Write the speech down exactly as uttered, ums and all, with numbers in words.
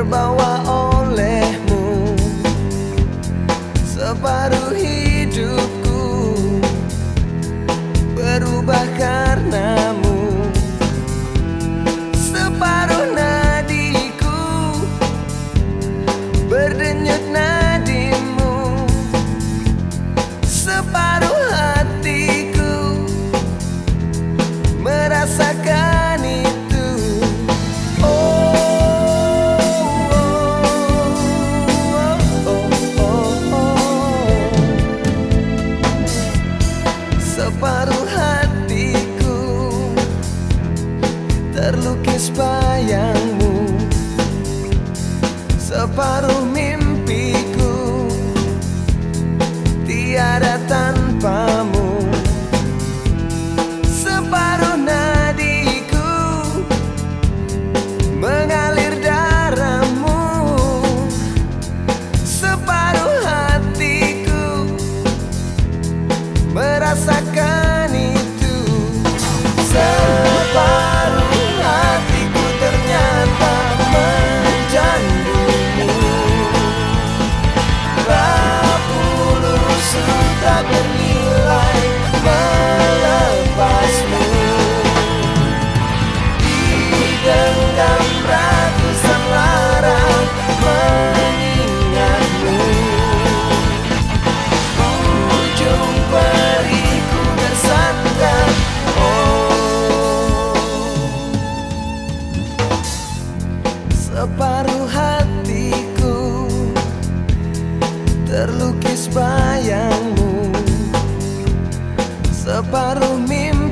terbawa olehmu. Separuh hidupku berubah karenamu. Separuh nadiku berdenyut nadimu. Separuh hatiku merasakan itu. Oh, oh, oh, oh, oh. Separuh hatiku terlukis bayangmu. Separuh mimpiku tiada tanpamu. Separuh nadiku mengalir darahmu. Separuh hatiku merasakan itu. Separuh hatiku ternyata menjanjimu. Rapuluh tak bernilai melepasmu. Digenggam ratusan lara mengingatmu. Ujung periku bersandar. Oh, separuh hatiku terlukis bayangmu. Separuh mimpi